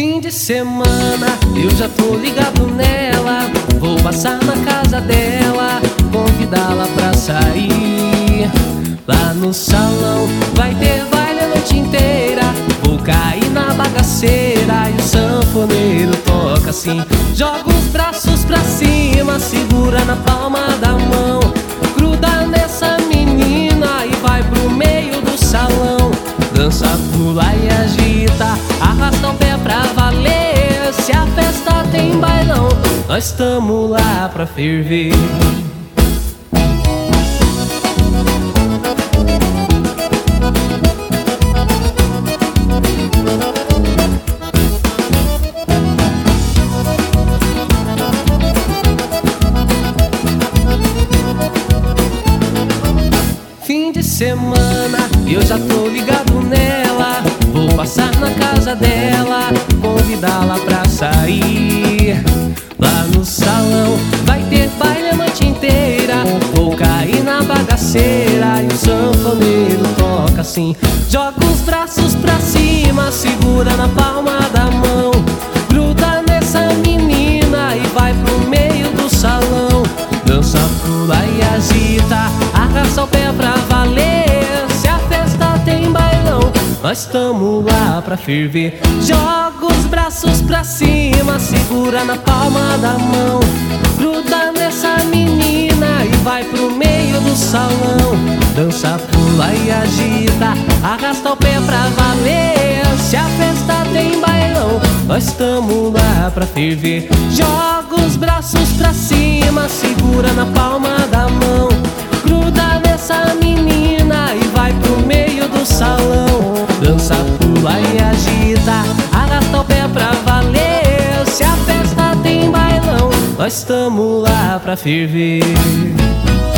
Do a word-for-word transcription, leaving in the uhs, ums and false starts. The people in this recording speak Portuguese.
Fim de semana, eu já tô ligado nela. Vou passar na casa dela, convidá-la pra sair. Lá no salão vai ter baile a noite inteira. Vou cair na bagaceira e o sanfoneiro toca assim. Joga os braços pra cima, segura na palma da mão. Gruda nessa menina e vai pro meio do salão. Dança, pula e agita, arrasta o pé pra valer. Se a festa tem bailão, nós tamo lá pra ferver. Fim de semana, eu já tô ligado nela. Vou passar na casa dela, convidá-la pra sair. Lá no salão vai ter baile a noite inteira. Vou cair na bagaceira e o sanfoneiro toca assim. Joga os braços pra cima, segura na palma da mão. Gruda nessa menina e vai pro meio do salão. Dança, pula e agita, arrasta o pé pra valer. Se a festa tem bailão, nós tamo lá pra ferver. Joga os braços pra cima, segura na palma da mão. Gruda nessa menina e vai pro meio do salão. Dança, pula e agita, arrasta o pé pra valer. Se a festa tem bailão, nós tamo lá pra ferver. Joga os braços pra cima, segura na palma da mão. Gruda nessa menina e vai pro meio do salão. Dança, pula e agita, arrasta o pé pra valer. Se a festa tem bailão, nós tamo lá pra ferver.